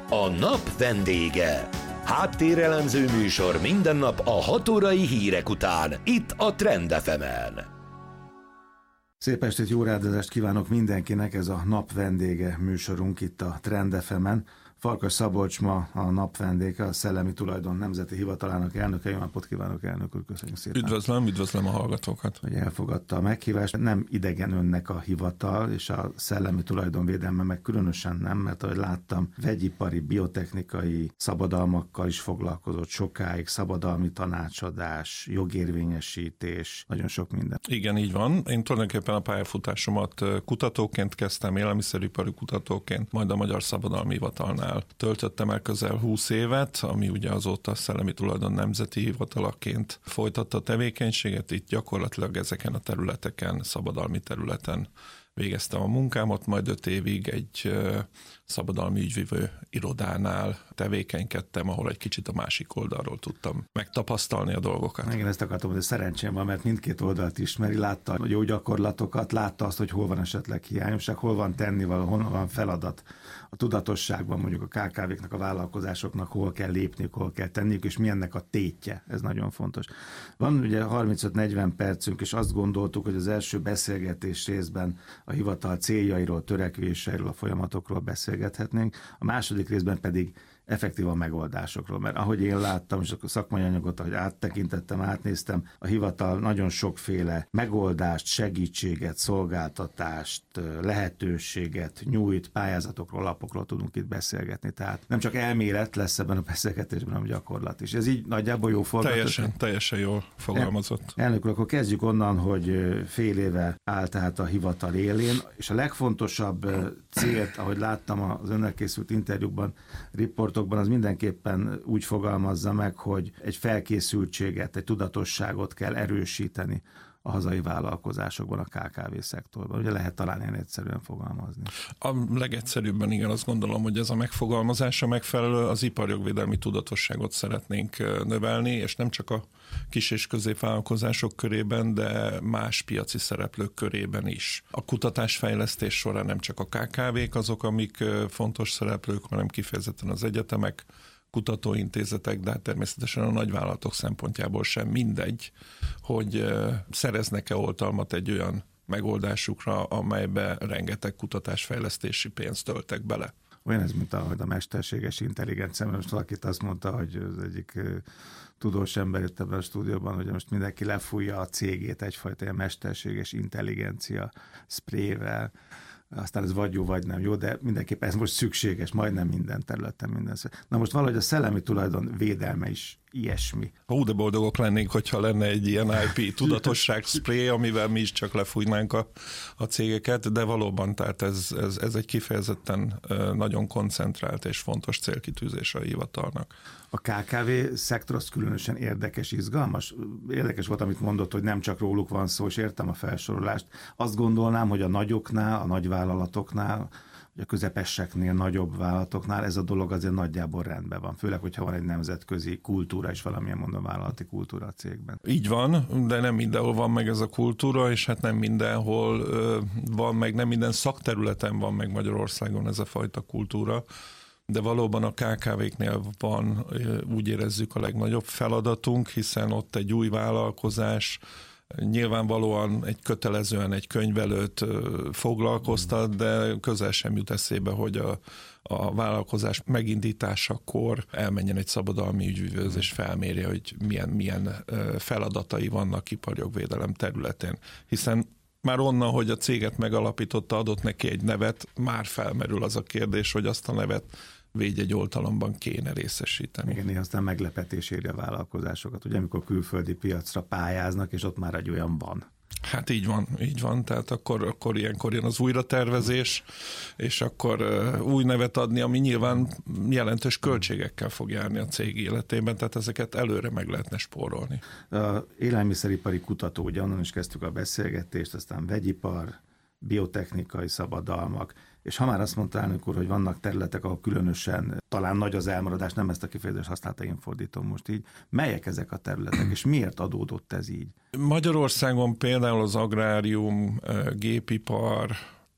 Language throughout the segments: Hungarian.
A nap vendége. Háttérelemző műsor minden nap a 6 órai hírek után, itt a Trend FM-en. Szép estét, jó rádozást kívánok mindenkinek, ez a nap vendége műsorunk itt a Trend FM-en. Farkas Szabolcs ma a nap vendége, a Szellemi Tulajdon Nemzeti Hivatalának elnöke. Jó napot kívánok, elnök úr, köszönjük szépen. Üdvözlöm a hallgatókat. Hogy elfogadta a meghívást. Nem idegen önnek a hivatal, és a szellemi tulajdonvédelme meg különösen nem, mert ahogy láttam, vegyipari, biotechnikai szabadalmakkal is foglalkozott sokáig, szabadalmi tanácsadás, jogérvényesítés, nagyon sok minden. Igen, így van. Én tulajdonképpen a pályafutásomat kutatóként kezdtem, élelmiszeripari kutatóként, majd a Magyar Szabadalmi Hivatalnál töltöttem el közel 20 évet, ami ugye azóta Szellemi Tulajdon Nemzeti Hivatalaként folytatta a tevékenységet. Itt gyakorlatilag ezeken a területeken, szabadalmi területen végeztem a munkámat, majd 5 évig egy szabadalmi ügyvivő irodánál tevékenykedtem, ahol egy kicsit a másik oldalról tudtam megtapasztalni a dolgokat. Igen, ezt akartam, hogy szerencsém van, mert mindkét oldalt ismeri, látta a jó gyakorlatokat, látta azt, hogy hol van esetleg hiányosság, hol van tennivaló, hol van feladat. A tudatosságban mondjuk a KKV-knak, a vállalkozásoknak hol kell lépniük, hol kell tenniük, és mi ennek a tétje, ez nagyon fontos. Van ugye 35-40 percünk, és azt gondoltuk, hogy az első beszélgetés részben a hivatal céljairól, törekvéseiről, a folyamatokról beszélgethetnénk, a második részben pedig effektívan megoldásokról, mert ahogy én láttam, és a szakmai anyagot, ahogy áttekintettem, átnéztem, a hivatal nagyon sokféle megoldást, segítséget, szolgáltatást, lehetőséget nyújt, pályázatokról, alapokról tudunk itt beszélgetni. Tehát nem csak elmélet lesz ebben a beszélgetésben, hanem gyakorlat is. Ez így nagyjából jó forgatos. Teljesen jól fogalmazott. Elnök úr, akkor kezdjük onnan, hogy fél éve áll tehát a hivatal élén, és a legfontosabb célt, ahogy láttam az önnek készült interjúkban, riportokban, az mindenképpen úgy fogalmazza meg, hogy egy felkészültséget, egy tudatosságot kell erősíteni a hazai vállalkozásokban, a KKV szektorban. Ugye lehet talán ilyen egyszerűen fogalmazni. A legegyszerűbben igen, azt gondolom, hogy ez a megfogalmazása megfelelő, az iparjogvédelmi tudatosságot szeretnénk növelni, és nem csak a kis- és középvállalkozások körében, de más piaci szereplők körében is. A kutatásfejlesztés során nem csak a KKV-k azok, amik fontos szereplők, hanem kifejezetten az egyetemek, kutatóintézetek, de hát természetesen a nagyvállalatok szempontjából sem mindegy, hogy szereznek-e oltalmat egy olyan megoldásukra, amelybe rengeteg kutatásfejlesztési pénzt töltek bele. Olyan ez, mint ahogy a mesterséges intelligencia, mert most valakit azt mondta, hogy az egyik tudós ember itt ebben a stúdióban, hogy most mindenki lefújja a cégét egyfajta ilyen mesterséges intelligencia sprével, aztán ez vagy jó, vagy nem jó, de mindenképpen ez most szükséges, majdnem minden területen, minden. Na most valahogy a szellemi tulajdon védelme is ilyesmi. De boldogok lennénk, hogyha lenne egy ilyen IP tudatosság spray, amivel mi is csak lefújnánk a cégeket, de valóban, tehát ez egy kifejezetten nagyon koncentrált és fontos célkitűzés a hivatalnak. A KKV szektor az különösen érdekes, izgalmas. Érdekes volt, amit mondott, hogy nem csak róluk van szó, és értem a felsorolást. Azt gondolnám, hogy a nagyoknál, a nagyvállalatoknál, a közepeseknél, nagyobb vállalatoknál ez a dolog azért nagyjából rendben van. Főleg, hogyha van egy nemzetközi kultúra és valamilyen mondom vállalati kultúra a cégben. Így van, de nem mindenhol van meg ez a kultúra, és hát nem mindenhol van meg, nem minden szakterületen van meg Magyarországon ez a fajta kultúra. De valóban a KKV-knél van, úgy érezzük, a legnagyobb feladatunk, hiszen ott egy új vállalkozás nyilvánvalóan kötelezően egy könyvelőt foglalkoztat, de közel sem jut eszébe, hogy a vállalkozás megindításakor elmenjen egy szabadalmi ügyvivőhöz és felmérje, hogy milyen feladatai vannak iparjogvédelem területén. Hiszen már onnan, hogy a céget megalapította, adott neki egy nevet, már felmerül az a kérdés, hogy azt a nevet védjegy oltalomban kéne részesíteni. Igen, aztán meglepetés éri a vállalkozásokat, ugye amikor külföldi piacra pályáznak, és ott már egy olyan van. Hát így van, tehát akkor ilyenkor jön az újratervezés, és akkor új nevet adni, ami nyilván jelentős költségekkel fog járni a cég életében, tehát ezeket előre meg lehetne spórolni. A élelmiszeripari kutató, ugye onnan is kezdtük a beszélgetést, aztán vegyipar, biotechnikai szabadalmak, és ha már azt mondta elnök úr, hogy vannak területek, ahol különösen talán nagy az elmaradás, nem ezt a kifejezést használta, én fordítom most így. Melyek ezek a területek, és miért adódott ez így? Magyarországon például az agrárium, gépipar,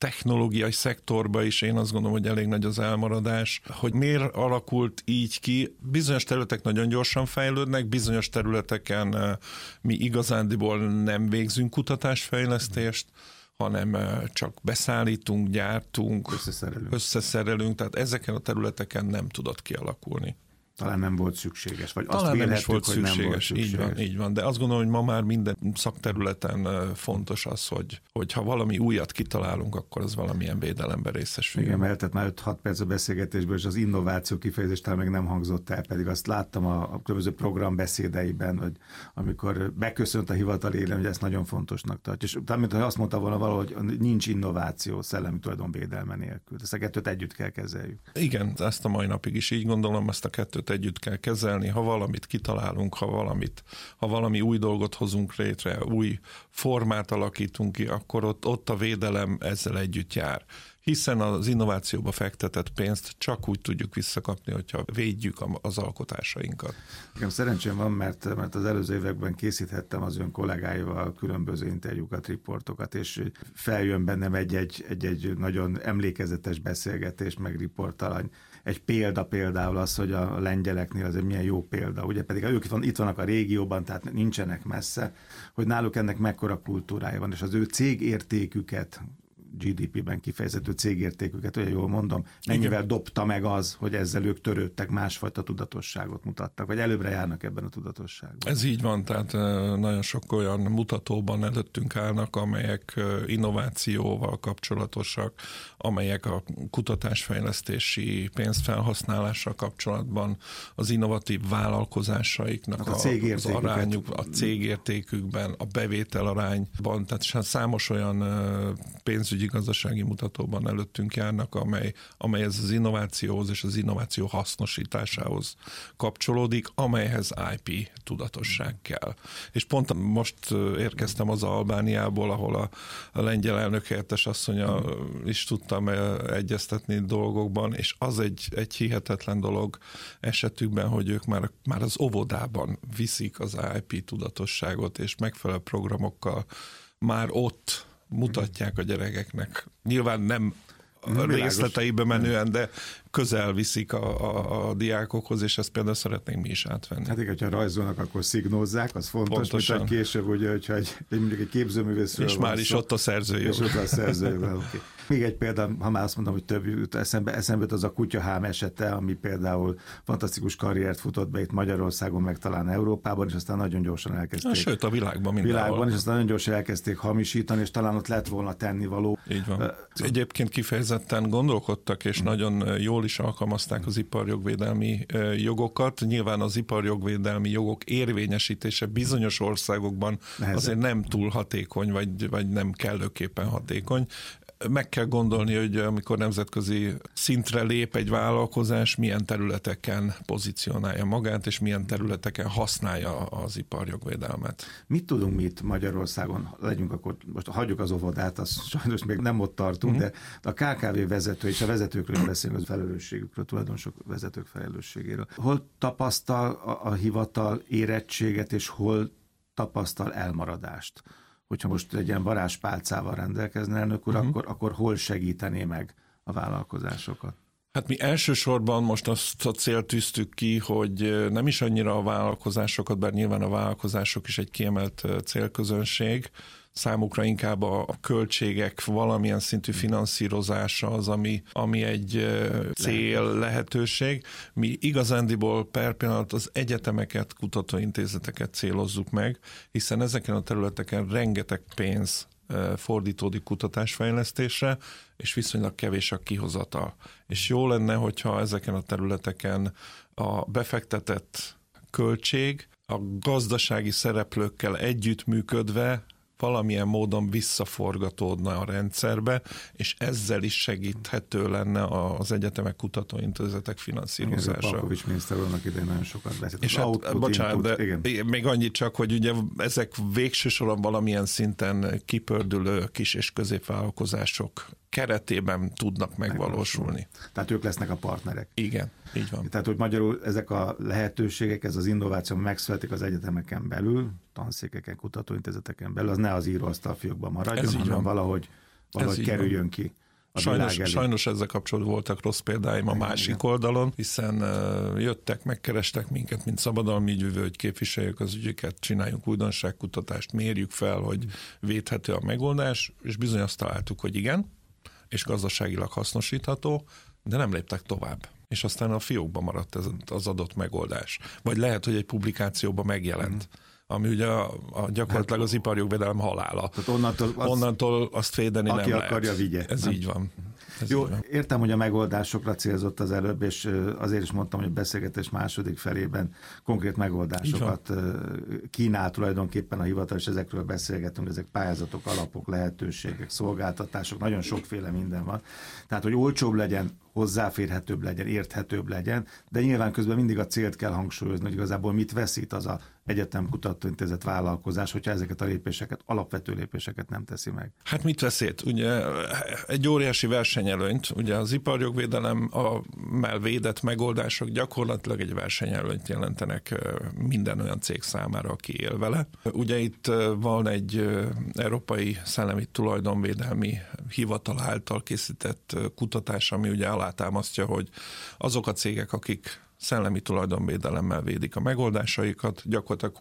technológiai szektorban is én azt gondolom, hogy elég nagy az elmaradás. Hogy miért alakult így ki? Bizonyos területek nagyon gyorsan fejlődnek, bizonyos területeken mi igazándiból nem végzünk kutatásfejlesztést, hanem csak beszállítunk, gyártunk, összeszerelünk, tehát ezeken a területeken nem tudott kialakulni. Talán nem volt szükséges, vagy talán azt nem is volt hogy nem volt szükséges. Így van, de azt gondolom, hogy ma már minden szakterületen fontos az, hogy ha valami újat kitalálunk, akkor az valamilyen védelemben részesül. Igen, mert tehát már 5-6 perc a beszélgetésből, és az innováció kifejezés talán még nem hangzott el, pedig azt láttam a különböző programbeszédeiben, hogy amikor beköszönt a hivatal élén, hogy ezt nagyon fontosnak tartja. És talán, mintha azt mondta volna valahogy, hogy nincs innováció szellemi tulajdonvédelme nélkül. Ezt a kettőt együtt kell kezeljük. Igen, ezt a mai napig is így gondolom, ezt a kettőt együtt kell kezelni, ha valamit kitalálunk, ha valami új dolgot hozunk létre, új formát alakítunk ki, akkor ott a védelem ezzel együtt jár. Hiszen az innovációba fektetett pénzt csak úgy tudjuk visszakapni, hogyha védjük az alkotásainkat. Nekem szerencsém van, mert az előző években készíthettem az ön kollégáival különböző interjúkat, riportokat, és feljön bennem egy nagyon emlékezetes beszélgetés, meg riportalany. Egy például az, hogy a lengyeleknél az egy milyen jó példa, ugye pedig ők itt vannak a régióban, tehát nincsenek messze, hogy náluk ennek mekkora kultúrája van, és az ő cégértéküket, GDP-ben kifejezető cégértéküket, olyan jól mondom, mennyivel dobta meg az, hogy ezzel ők törődtek, másfajta tudatosságot mutattak, vagy előbbre járnak ebben a tudatosságban. Ez így van, tehát nagyon sok olyan mutatóban előttünk állnak, amelyek innovációval kapcsolatosak, amelyek a kutatásfejlesztési pénzfelhasználással kapcsolatban az innovatív vállalkozásaiknak az arányuk, a cégértékükben, a bevétel arányban, tehát számos olyan pénzügyi gazdasági mutatóban előttünk járnak, amely ez az innovációhoz és az innováció hasznosításához kapcsolódik, amelyhez IP tudatosság kell. És pont most érkeztem az Albániából, ahol a lengyel elnök helyettes asszonya is tudtam egyeztetni dolgokban, és az egy hihetetlen dolog esetükben, hogy ők már az óvodában viszik az IP tudatosságot, és megfelelő programokkal már ott mutatják a gyerekeknek. Nyilván nem részleteibe menően, de közel viszik a diákokhoz, és ezt például szeretnénk mi is átvenni. Hát igen, hogyha rajzolnak, akkor szignózzák, az fontos, mint később, ugye, hogyha mondjuk egy képzőművészről és már is ott a szerzőjog. És ott a szerzőjog, okay. Még egy példa, ha már azt mondom, hogy több jut eszembe az a kutyahám esete, ami például fantasztikus karriert futott be itt Magyarországon, meg talán Európában, és aztán nagyon gyorsan elkezdték. Sőt, a világban mindenhol. És aztán nagyon gyorsan elkezdték hamisítani, és talán ott lett volna tennivaló. Így van. Egyébként kifejezetten gondolkodtak, és nagyon jól is alkalmazták az iparjogvédelmi jogokat. Nyilván az iparjogvédelmi jogok érvényesítése bizonyos országokban azért nem túl hatékony, vagy nem kellőképpen hatékony. Meg kell gondolni, hogy amikor nemzetközi szintre lép egy vállalkozás, milyen területeken pozícionálja magát, és milyen területeken használja az iparjogvédelmet. Mit tudunk mi itt Magyarországon? Legyünk akkor, most hagyjuk az óvodát, azt sajnos még nem ott tartunk, de a KKV vezető és a vezetőkről beszélünk, az felelősségükről, tulajdonosok vezetők felelősségéről. Hol tapasztal a hivatal érettséget, és hol tapasztal elmaradást? Hogyha most egy ilyen varázspálcával rendelkezne elnök úr, akkor hol segítené meg a vállalkozásokat? Hát mi elsősorban most azt a célt tűztük ki, hogy nem is annyira a vállalkozásokat, bár nyilván a vállalkozások is egy kiemelt célközönség, számukra inkább a költségek valamilyen szintű finanszírozása az, ami egy cél, lehetőség. Mi igazándiból per pillanat az egyetemeket, kutatóintézeteket célozzuk meg, hiszen ezeken a területeken rengeteg pénz fordítódik kutatásfejlesztésre, és viszonylag kevés a kihozatal. És jó lenne, hogyha ezeken a területeken a befektetett költség a gazdasági szereplőkkel együttműködve valamilyen módon visszaforgatódna a rendszerbe, és ezzel is segíthető lenne az egyetemek, kutatóintézetek finanszírozása. Palkovics miniszter úrnak idején nagyon sokat beszélt. És bocsánat, de még annyit csak, hogy ugye ezek végső soron valamilyen szinten kipördülő kis- és középvállalkozások keretében tudnak megvalósulni. Tehát ők lesznek a partnerek. Igen, így van. Tehát, hogy magyarul ezek a lehetőségek, ez az innováció megszületik az egyetemeken belül, tanszékeken, kutatóintézeteken belül, az ne az íróasztal fiókban maradjon, hanem valahogy valahogy kerüljön ki. Sajnos ezzel kapcsolatban voltak rossz példáim a másik oldalon, hiszen jöttek, megkerestek minket, mint szabadalmi ügyvivő, hogy képviseljük az ügyeket, csináljunk újdonságkutatást, mérjük fel, hogy védhető a megoldás, és bizony azt találtuk, hogy igen, és gazdaságilag hasznosítható, de nem léptek tovább. És aztán a fiókban maradt ez az adott megoldás. Vagy lehet, hogy egy publikációban megjelent, ami ugye gyakorlatilag az iparjogvédelem halála. Onnantól azt védeni nem lehet. Aki akarja, vigye. Ez így van. Jó, értem, hogy a megoldásokra célzott az előbb, és azért is mondtam, hogy a beszélgetés második felében konkrét megoldásokat kínál tulajdonképpen a hivatal, és ezekről beszélgetünk, ezek pályázatok, alapok, lehetőségek, szolgáltatások, nagyon sokféle minden van. Tehát, hogy olcsóbb legyen, hozzáférhetőbb legyen, érthetőbb legyen, de nyilván közben mindig a célt kell hangsúlyozni, hogy igazából mit veszít az a egyetem kutatóintézet vállalkozás, hogyha ezeket a lépéseket, alapvető lépéseket nem teszi meg. Hát mit veszít? Ugye egy óriási versenyelőnyt, ugye az iparjogvédelemmel védett megoldások gyakorlatilag egy versenyelőnyt jelentenek minden olyan cég számára, aki él vele. Ugye itt van egy Európai Szellemi Tulajdonvédelmi Hivatal által készített kutatás, ami ugye alátámasztja, hogy azok a cégek, akik szellemi tulajdonvédelemmel védik a megoldásaikat, gyakorlatilag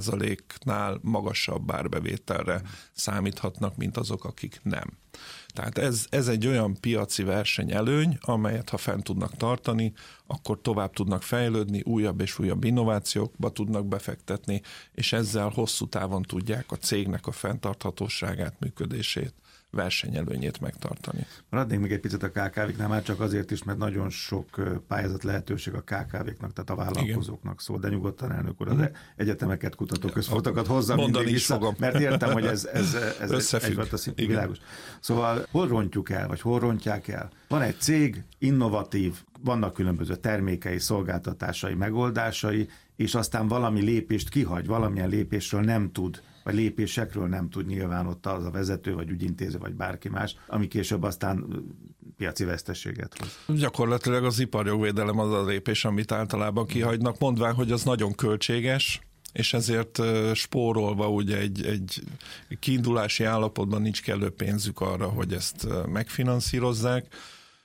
20%-nál magasabb árbevételre számíthatnak, mint azok, akik nem. Tehát ez egy olyan piaci versenyelőny, amelyet ha fent tudnak tartani, akkor tovább tudnak fejlődni, újabb és újabb innovációkba tudnak befektetni, és ezzel hosszú távon tudják a cégnek a fenntarthatóságát, működését, versenyelőnyét megtartani. Maradnék még egy picit a KKV-knál, már csak azért is, mert nagyon sok pályázat lehetőség a KKV-knak, tehát a vállalkozóknak szól, de nyugodtan, elnök úr, az egyetemeket, kutatóközpontokat hozzá mindig vissza, mert értem, hogy ez egyfajta világos. Szóval hol rontjuk el, vagy hol rontják el? Van egy cég, innovatív, vannak különböző termékei, szolgáltatásai, megoldásai, és aztán valami lépést kihagy, valamilyen lépésről nem tud, vagy lépésekről nem tud nyilván ott az a vezető, vagy ügyintéző, vagy bárki más, ami később aztán piaci veszteséget hoz. Gyakorlatilag az iparjogvédelem az a lépés, amit általában kihagynak, mondván, hogy az nagyon költséges, és ezért spórolva ugye egy kiindulási állapotban nincs kellő pénzük arra, hogy ezt megfinanszírozzák.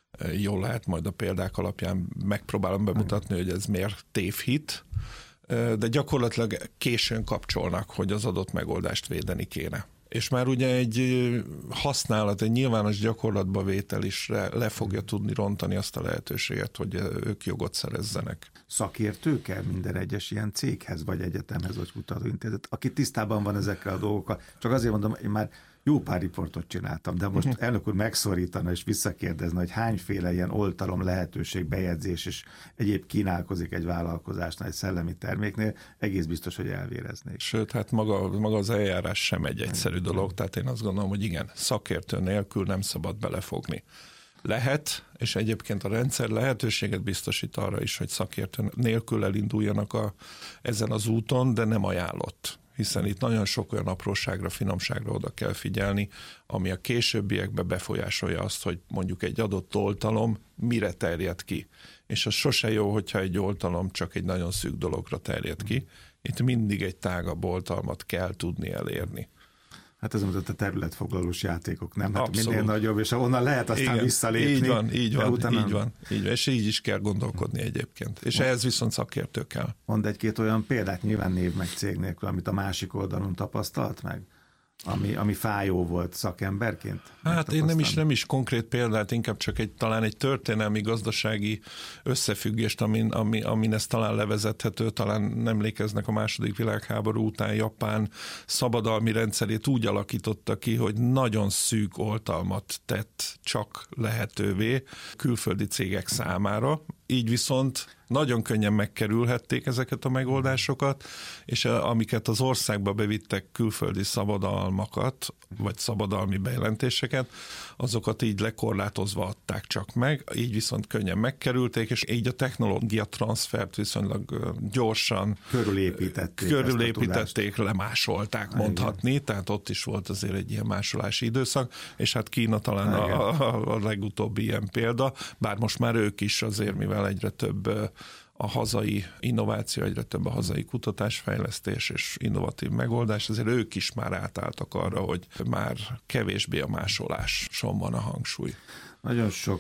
Jól lehet, majd a példák alapján megpróbálom bemutatni, hogy ez miért tévhit, de gyakorlatilag későn kapcsolnak, hogy az adott megoldást védeni kéne. És már ugye egy használat, egy nyilvános gyakorlatba vétel is le fogja tudni rontani azt a lehetőséget, hogy ők jogot szerezzenek. Szakértő kell minden egyes ilyen céghez, vagy egyetemhez, vagy kutatóintézet, aki tisztában van ezekkel a dolgokkal. Csak azért mondom, én már jó pár riportot csináltam, de most elnök úr megszorítana és visszakérdezne, hogy hányféle ilyen oltalom, lehetőség, bejegyzés és egyéb kínálkozik egy vállalkozásnál, egy szellemi terméknél, egész biztos, hogy elvéreznék. Sőt, hát maga az eljárás sem egy egyszerű dolog, tehát én azt gondolom, hogy igen, szakértő nélkül nem szabad belefogni. Lehet, és egyébként a rendszer lehetőséget biztosít arra is, hogy szakértő nélkül elinduljanak ezen az úton, de nem ajánlott. Hiszen itt nagyon sok olyan apróságra, finomságra oda kell figyelni, ami a későbbiekben befolyásolja azt, hogy mondjuk egy adott oltalom mire terjed ki. És az sose jó, hogyha egy oltalom csak egy nagyon szűk dologra terjed ki. Itt mindig egy tágabb oltalmat kell tudni elérni. Hát ez a területfoglalós játékok, nem? Hát minél nagyobb, és onnan lehet aztán visszalépni. Így van. És így is kell gondolkodni egyébként. És ehhez viszont szakértő kell. Mondd egy-két olyan példát, nyilván név meg cég nélkül, amit a másik oldalon tapasztalt meg? Ami fájó volt szakemberként? Hát én nem is konkrét példát, inkább csak talán egy történelmi, gazdasági összefüggést, amin ez talán levezethető, talán emlékeznek a II. Világháború után Japán szabadalmi rendszerét úgy alakította ki, hogy nagyon szűk oltalmat tett csak lehetővé külföldi cégek számára, így viszont nagyon könnyen megkerülhették ezeket a megoldásokat, és amiket az országba bevittek külföldi szabadalmakat, vagy szabadalmi bejelentéseket, azokat így lekorlátozva adták csak meg, így viszont könnyen megkerülték, és így a technológia transfert viszonylag gyorsan körülépítették, lemásolták mondhatni, tehát ott is volt azért egy ilyen másolási időszak, és hát Kína talán a legutóbbi ilyen példa, bár most már ők is azért, mivel mivel egyre több a hazai innováció, egyre több a hazai kutatásfejlesztés és innovatív megoldás, ezért ők is már átálltak arra, hogy már kevésbé a másoláson van a hangsúly. Nagyon sok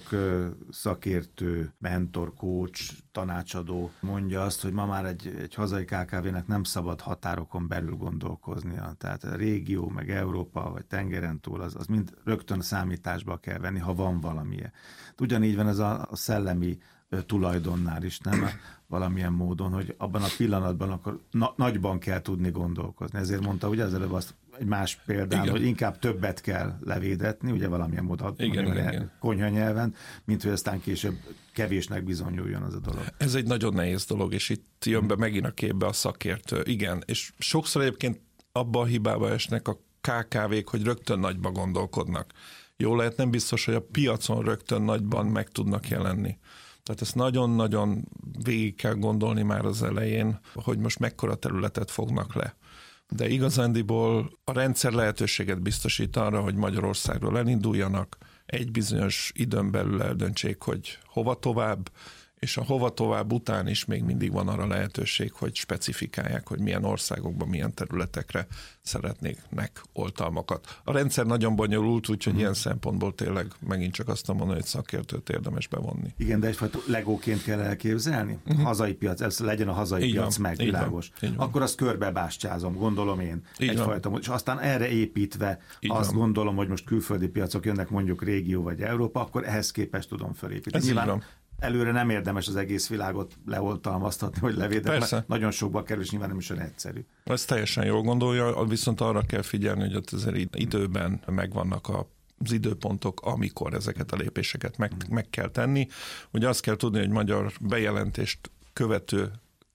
szakértő, mentor, coach, tanácsadó mondja azt, hogy ma már egy hazai KKV-nek nem szabad határokon belül gondolkoznia. Tehát a régió, meg Európa, vagy tengeren túl, az mind rögtön számításba kell venni, ha van valamilyen. Ugyanígy van ez a szellemi tulajdonnál is, nem? Valamilyen módon, hogy abban a pillanatban akkor nagyban kell tudni gondolkozni. Ezért mondta ugye az előbb azt egy más példán, igen, hogy inkább többet kell levédetni, ugye valamilyen módon konyha nyelven, mint hogy aztán később kevésnek bizonyuljon az a dolog. Ez egy nagyon nehéz dolog, és itt jön be megint a képbe a szakértő. Igen, és sokszor egyébként abban a hibába esnek a KKV-k, hogy rögtön nagyba gondolkodnak. Jó lehet, nem biztos, hogy a piacon rögtön nagyban meg tudnak jelenni. Tehát ezt nagyon-nagyon végig kell gondolni már az elején, hogy most mekkora területet fognak le. De igazándiból a rendszer lehetőséget biztosít arra, hogy Magyarországról elinduljanak, egy bizonyos időn belül eldöntsék, hogy hova tovább, és a hova tovább után is még mindig van arra lehetőség, hogy specifikálják, hogy milyen országokban, milyen területekre szeretnének oltalmakat. A rendszer nagyon bonyolult, úgyhogy ilyen szempontból tényleg megint csak azt mondani, hogy szakértőt érdemes bevonni. Igen, de egyfajta legóként kell elképzelni. Hazai piac, ez legyen a hazai így piac meg, világos. Akkor azt körbebástyázom, gondolom én. Egyfajta, és aztán erre építve azt gondolom, hogy most külföldi piacok jönnek, mondjuk régió vagy Európa, akkor ehhez képest tudom felépíteni. Nyilván előre nem érdemes az egész világot leoltalmaztatni, hogy levédeni, mert nagyon sokba kerül, és nyilván nem is olyan egyszerű. Ez teljesen jól gondolja, viszont arra kell figyelni, hogy ott azért időben megvannak az időpontok, amikor ezeket a lépéseket meg kell tenni. Ugye azt kell tudni, hogy magyar bejelentést követő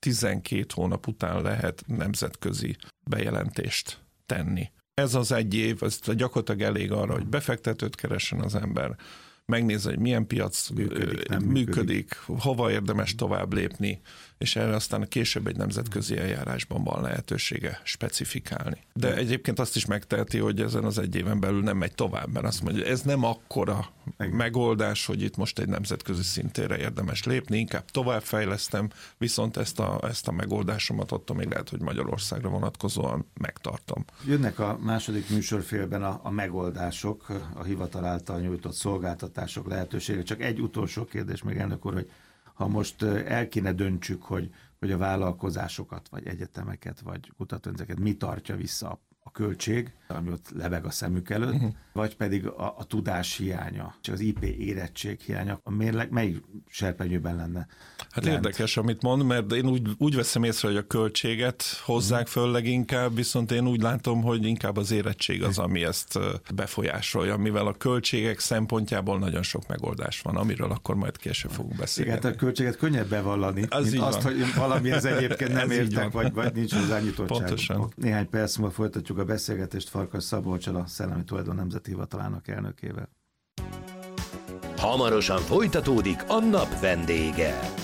12 hónap után lehet nemzetközi bejelentést tenni. Ez az egy év, ez gyakorlatilag elég arra, hogy befektetőt keressen az ember, megnézze, hogy milyen piac működik, hova érdemes tovább lépni, és erre aztán később egy nemzetközi eljárásban van lehetősége specifikálni. De egyébként azt is megteheti, hogy ezen az egy éven belül nem megy tovább, mert azt mondja, hogy ez nem akkora megoldás, hogy itt most egy nemzetközi szintére érdemes lépni, inkább továbbfejlesztem, viszont ezt a megoldásomat ott, ami lehet, hogy Magyarországra vonatkozóan megtartom. Jönnek a második műsorfélben a megoldások, a hivatal által nyújtott szolgáltatások lehetősége. Csak egy utolsó kérdés még, elnök úr, hogy ha most el kéne döntsük, hogy a vállalkozásokat, vagy egyetemeket, vagy kutatóintézeteket mi tartja vissza, a költség, ami ott lebeg a szemük előtt, vagy pedig a tudás hiánya, csak az IP érettség hiánya, a mérleg melyik serpenyőben lenne? Hát érdekes, amit mond, mert én úgy veszem észre, hogy a költséget hozzák föl leginkább, viszont én úgy látom, hogy inkább az érettség az, ami ezt befolyásolja, mivel a költségek szempontjából nagyon sok megoldás van, amiről akkor majd később fogunk beszélni. Igen, hát a költséget könnyebb bevallani, mint azt, hogy valami ez egyébként nem értek, vagy nincs hozzá nyitottság. Pontosan. Néhány perc múlva folytatjuk a beszélgetést Farkas Szabolccsal, a Szellemi Tulajdon Nemzeti Hivatalának elnökével. Hamarosan folytatódik a nap vendége.